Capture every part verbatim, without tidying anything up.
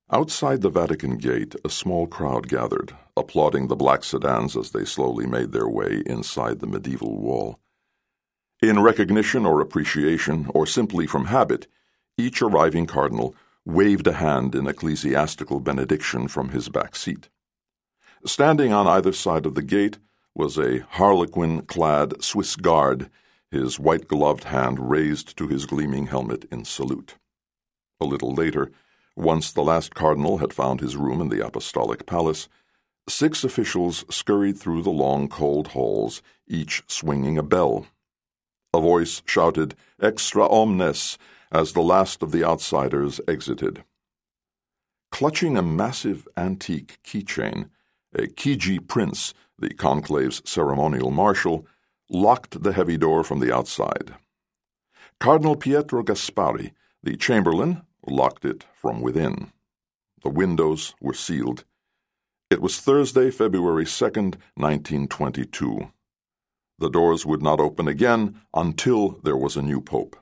Outside the Vatican gate, a small crowd gathered, applauding the black sedans as they slowly made their way inside the medieval wall. In recognition or appreciation, or simply from habit, each arriving cardinal waved a hand in ecclesiastical benediction from his back seat. Standing on either side of the gate was a harlequin-clad Swiss guard, his white-gloved hand raised to his gleaming helmet in salute. A little later, once the last cardinal had found his room in the apostolic palace, six officials scurried through the long, cold halls, each swinging a bell. A voice shouted, "Extra omnes," as the last of the outsiders exited. Clutching a massive antique keychain, a Chigi prince, the conclave's ceremonial marshal, locked the heavy door from the outside. Cardinal Pietro Gasparri, the chamberlain, locked it from within. The windows were sealed. It was Thursday, February second, nineteen twenty-two. The doors would not open again until there was a new pope.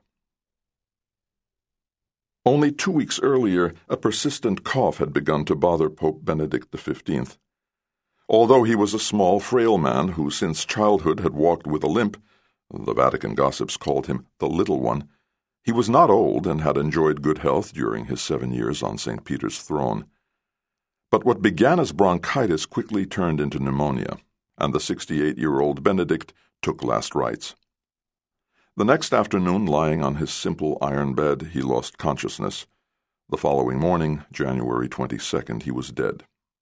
Only two weeks earlier, a persistent cough had begun to bother Pope Benedict the fifteenth. Although he was a small, frail man who since childhood had walked with a limp, the Vatican gossips called him the Little One, he was not old and had enjoyed good health during his seven years on Saint Peter's throne. But what began as bronchitis quickly turned into pneumonia, and the sixty-eight-year-old Benedict took last rites. The next afternoon, lying on his simple iron bed, he lost consciousness. The following morning, January twenty-second, he was dead.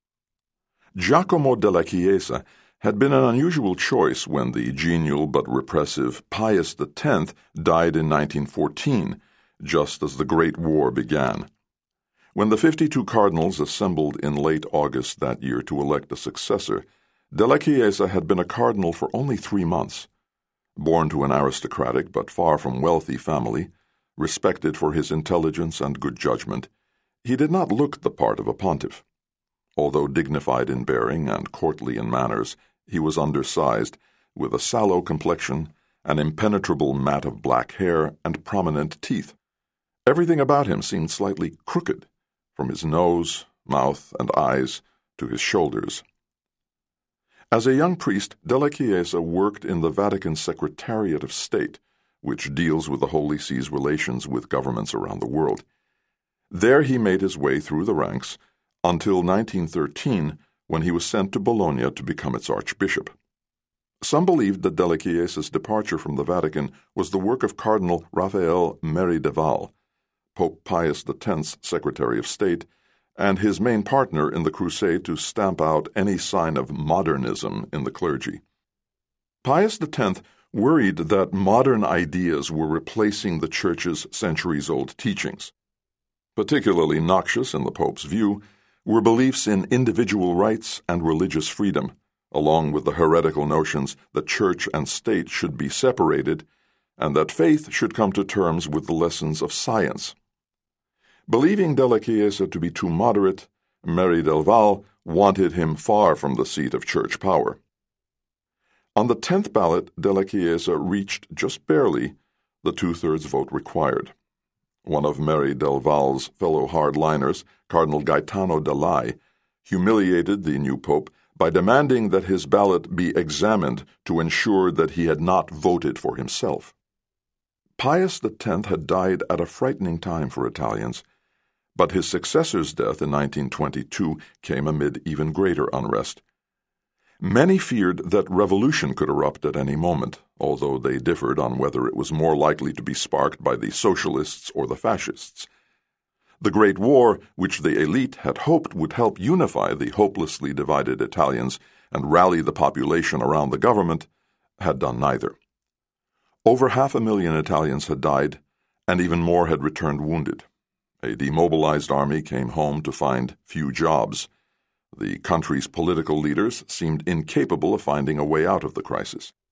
Giacomo della Chiesa had been an unusual choice when the genial but repressive Pius the tenth died in nineteen fourteen, just as the Great War began. When the fifty-two cardinals assembled in late August that year to elect a successor, della Chiesa had been a cardinal for only three months. Born to an aristocratic but far from wealthy family, respected for his intelligence and good judgment, he did not look the part of a pontiff. Although dignified in bearing and courtly in manners, he was undersized, with a sallow complexion, an impenetrable mat of black hair, and prominent teeth. Everything about him seemed slightly crooked, from his nose, mouth, and eyes to his shoulders. As a young priest, della Chiesa worked in the Vatican Secretariat of State, which deals with the Holy See's relations with governments around the world. There he made his way through the ranks until nineteen thirteen, when he was sent to Bologna to become its archbishop. Some believed that della Chiesa's departure from the Vatican was the work of Cardinal Raphael Merry de Val, Pope Pius the tenth's Secretary of State, and his main partner in the crusade to stamp out any sign of modernism in the clergy. Pius the tenth worried that modern ideas were replacing the Church's centuries-old teachings. Particularly noxious, in the Pope's view, were beliefs in individual rights and religious freedom, along with the heretical notions that church and state should be separated and that faith should come to terms with the lessons of science. Believing della Chiesa to be too moderate, Merry del Val wanted him far from the seat of church power. On the tenth ballot, della Chiesa reached just barely the two-thirds vote required. One of Merry del Val's fellow hardliners, Cardinal Gaetano Dalai, humiliated the new pope by demanding that his ballot be examined to ensure that he had not voted for himself. Pius the tenth had died at a frightening time for Italians, but his successor's death in nineteen twenty-two came amid even greater unrest. Many feared that revolution could erupt at any moment, although they differed on whether it was more likely to be sparked by the socialists or the fascists. The Great War, which the elite had hoped would help unify the hopelessly divided Italians and rally the population around the government, had done neither. Over half a million Italians had died, and even more had returned wounded. A demobilized army came home to find few jobs. The country's political leaders seemed incapable of finding a way out of the crisis.